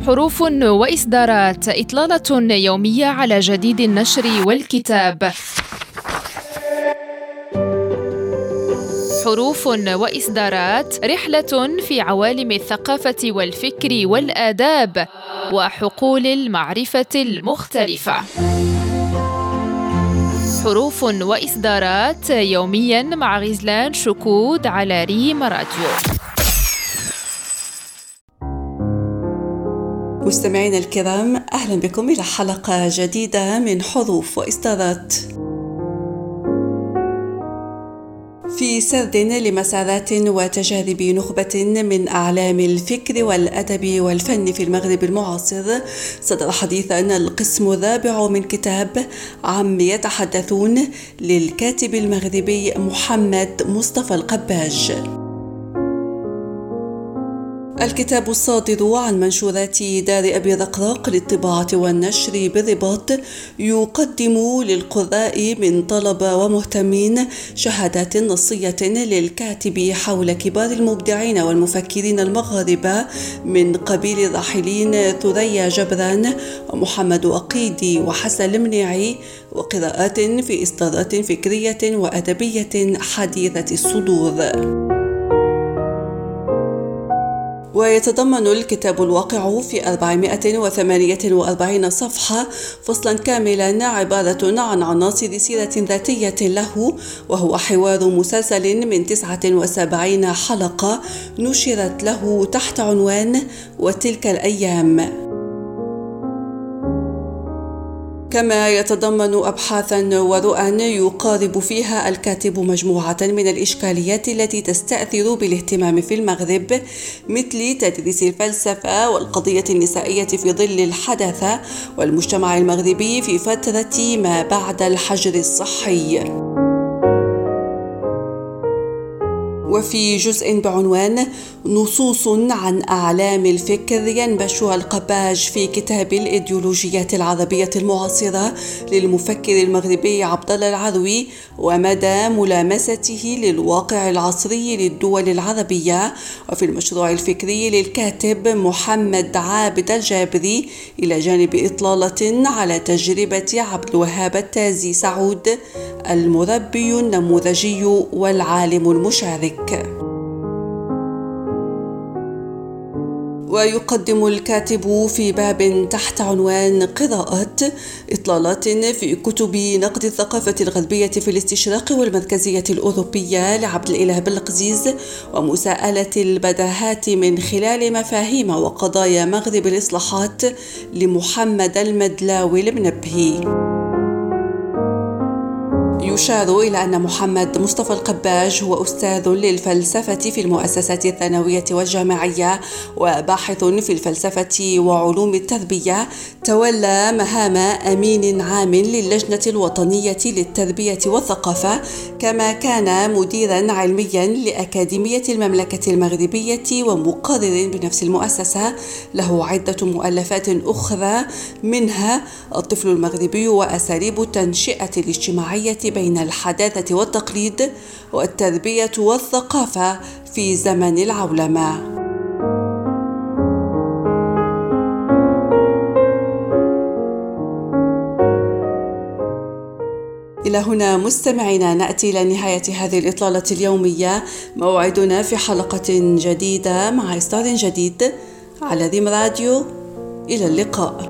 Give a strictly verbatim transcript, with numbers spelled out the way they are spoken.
حروف وإصدارات، إطلالة يومية على جديد النشر والكتاب. حروف وإصدارات، رحلة في عوالم الثقافة والفكر والآداب وحقول المعرفة المختلفة. حروف وإصدارات يومياً مع غزلان شكود على ريم راديو. مستمعينا الكرام، أهلا بكم إلى حلقة جديدة من حروف وإصدارات، في سرد لمسارات وتجارب نخبة من أعلام الفكر والأدب والفن في المغرب المعاصر. صدر حديثا القسم الرابع من كتاب عم يتحدثون للكاتب المغربي محمد مصطفى القباج. الكتاب الصادر عن منشورات دار أبي رقراق للطباعة والنشر بالرباط يقدم للقراء من طلبة ومهتمين شهادات نصية للكاتب حول كبار المبدعين والمفكرين المغاربة من قبيل الراحلين ثريا جبران ومحمد أقيدي وحسن المنيعي، وقراءات في إصدارات فكرية وأدبية حديثة الصدور. ويتضمن الكتاب الواقع في أربعمائة وثمانية وأربعين صفحة فصلا كاملا عبارة عن عناصر سيرة ذاتية له، وهو حوار مسلسل من تسعة وسبعين حلقة نشرت له تحت عنوان وتلك الأيام. كما يتضمن أبحاثا ورؤى يقارب فيها الكاتب مجموعة من الإشكاليات التي تستأثر بالاهتمام في المغرب، مثل تدريس الفلسفة والقضية النسائية في ظل الحداثة والمجتمع المغربي في فترة ما بعد الحجر الصحي. وفي جزء بعنوان نصوص عن أعلام الفكر ينبشها القباج في كتاب الإيديولوجيات العربية المعاصرة للمفكر المغربي عبد الله العروي ومدى ملامسته للواقع العصري للدول العربية، وفي المشروع الفكري للكاتب محمد عابد الجابري إلى جانب إطلالة على تجربة عبد الوهاب التازي سعود المربي النموذجي والعالم المشارك. ويقدم الكاتب في باب تحت عنوان قراءات إطلالات في كتب نقد الثقافة الغربية في الاستشراق والمركزية الأوروبية لعبد الإله بلقزيز، ومساءلة البداهات من خلال مفاهيم وقضايا مغرب الإصلاحات لمحمد المدلاوي المنبهي. يشار إلى أن محمد مصطفى القباج هو أستاذ للفلسفة في المؤسسات الثانوية والجامعية وباحث في الفلسفة وعلوم التربية، تولى مهام أمين عام للجنة الوطنية للتربية والثقافة، كما كان مديرا علميا لأكاديمية المملكة المغربية ومقرر بنفس المؤسسة. له عدة مؤلفات أخرى منها الطفل المغربي وأساليب التنشئة الاجتماعية بين الحداثة والتقليد والتربية والثقافة في زمن العولمة. إلى هنا مستمعينا نأتي إلى نهاية هذه الإطلالة اليومية. موعدنا في حلقة جديدة مع إصدار جديد على ريم راديو. إلى اللقاء.